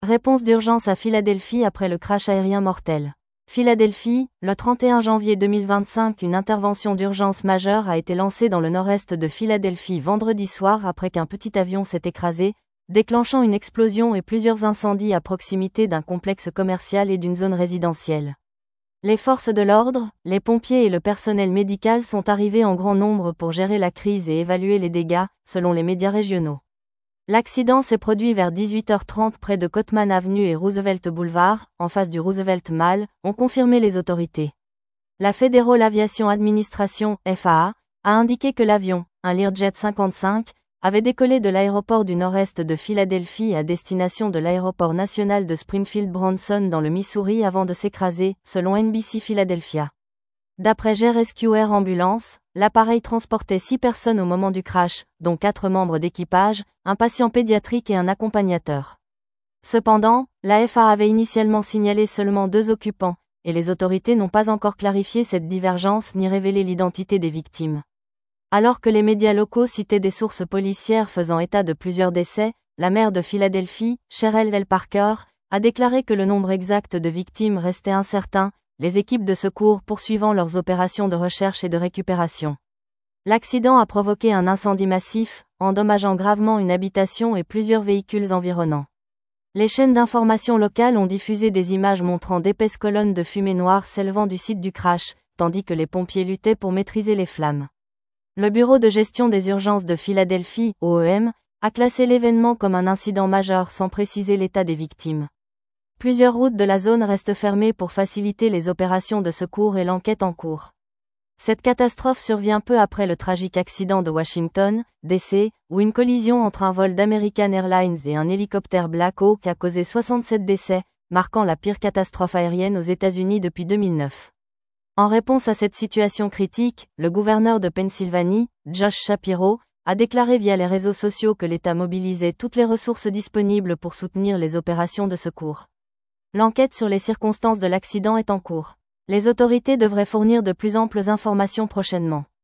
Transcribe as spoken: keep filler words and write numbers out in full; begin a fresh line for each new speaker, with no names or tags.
Réponse d'urgence à Philadelphie après le crash aérien mortel. Philadelphie, le trente et un janvier deux mille vingt-cinq, une intervention d'urgence majeure a été lancée dans le nord-est de Philadelphie vendredi soir après qu'un petit avion s'est écrasé, déclenchant une explosion et plusieurs incendies à proximité d'un complexe commercial et d'une zone résidentielle. Les forces de l'ordre, les pompiers et le personnel médical sont arrivés en grand nombre pour gérer la crise et évaluer les dégâts, selon les médias régionaux. L'accident s'est produit vers dix-huit heures trente près de Cottman Avenue et Roosevelt Boulevard, en face du Roosevelt Mall, ont confirmé les autorités. La Federal Aviation Administration, F A A, a indiqué que l'avion, un Learjet cinquante-cinq, avait décollé de l'aéroport du nord-est de Philadelphie à destination de l'aéroport national de Springfield-Branson dans le Missouri avant de s'écraser, selon N B C Philadelphia. D'après G Rescue Air Ambulance, l'appareil transportait six personnes au moment du crash, dont quatre membres d'équipage, un patient pédiatrique et un accompagnateur. Cependant, la F A A avait initialement signalé seulement deux occupants, et les autorités n'ont pas encore clarifié cette divergence ni révélé l'identité des victimes. Alors que les médias locaux citaient des sources policières faisant état de plusieurs décès, la maire de Philadelphie, Cheryl L. Parker, a déclaré que le nombre exact de victimes restait incertain, les équipes de secours poursuivant leurs opérations de recherche et de récupération. L'accident a provoqué un incendie massif, endommageant gravement une habitation et plusieurs véhicules environnants. Les chaînes d'information locales ont diffusé des images montrant d'épaisses colonnes de fumée noire s'élevant du site du crash, tandis que les pompiers luttaient pour maîtriser les flammes. Le Bureau de gestion des urgences de Philadelphie, O E M, a classé l'événement comme un incident majeur sans préciser l'état des victimes. Plusieurs routes de la zone restent fermées pour faciliter les opérations de secours et l'enquête en cours. Cette catastrophe survient peu après le tragique accident de Washington, D C, où une collision entre un vol d'American Airlines et un hélicoptère Black Hawk a causé soixante-sept décès, marquant la pire catastrophe aérienne aux États-Unis depuis deux mille neuf. En réponse à cette situation critique, le gouverneur de Pennsylvanie, Josh Shapiro, a déclaré via les réseaux sociaux que l'État mobilisait toutes les ressources disponibles pour soutenir les opérations de secours. L'enquête sur les circonstances de l'accident est en cours. Les autorités devraient fournir de plus amples informations prochainement.